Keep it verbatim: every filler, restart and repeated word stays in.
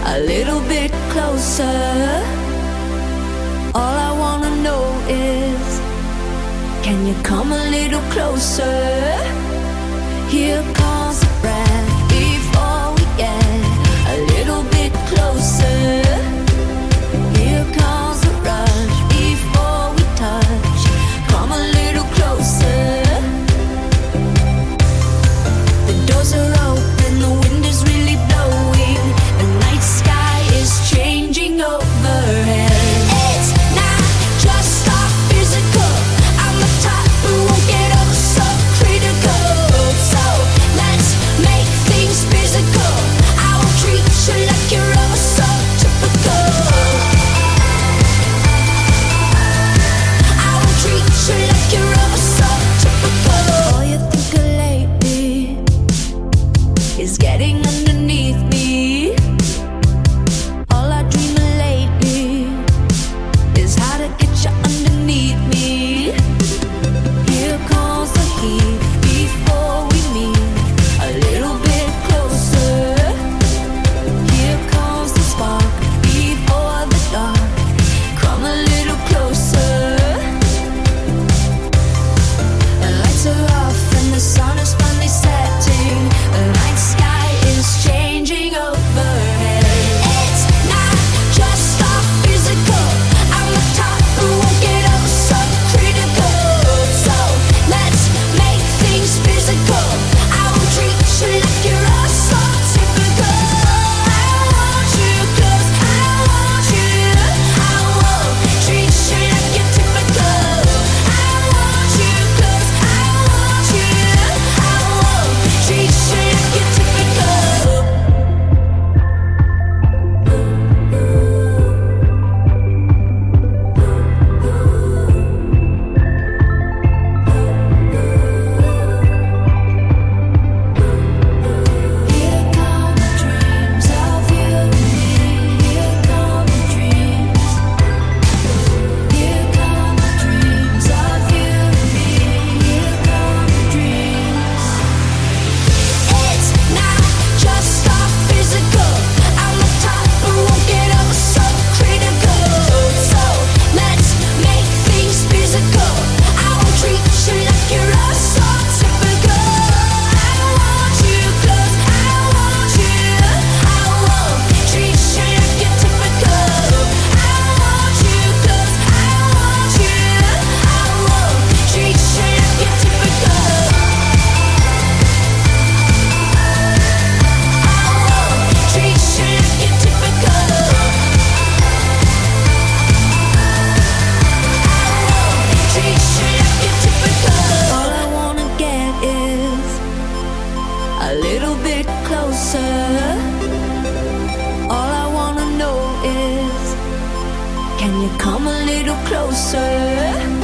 a little bit closer. All I wanna know is, can you come a little closer? Here comes the breath before we get a little bit closer. Here comes the rush before we touch. Come a little closer. The doors are open, the wind is really blowing. The night sky is changing overhead. It's not just our physical. I'm the type who won't get up so critical. So let's make things physical. I will treat you like you're oh so typical. I will treat you like you're oh so typical. All you think of lately is getting underneath me. All I dream of lately is how to get you underneath me. Here comes the heat before we meet a little bit closer. Here comes the spark before the dark. Come a little closer. The lights are off and the sun is finally setting. The night sky is changing overhead. It's not just our physical. I'm the type who won't get up so critical. So let's make things physical. I will treat you like you're oh so typical. I want you close. I want you. I won't treat you like you're typical. I want you close. I want you. I won't treat you like you're typical. Here come the dreams of you and me. Here come the dreams. Here come the dreams of you and me. Here come the dreams. It's not just our physical. I'm the type who won't get up so critical. So let's make things physical. I will treat you like you're oh so typical. I want you close. I want you. I won't treat you like you're typical. I want you close. I want you. I won't treat you like you're typical. Treat you like you're typical. Treat you like you're typical. All I wanna get is a little bit closer. All I wanna know is, can you come a little closer?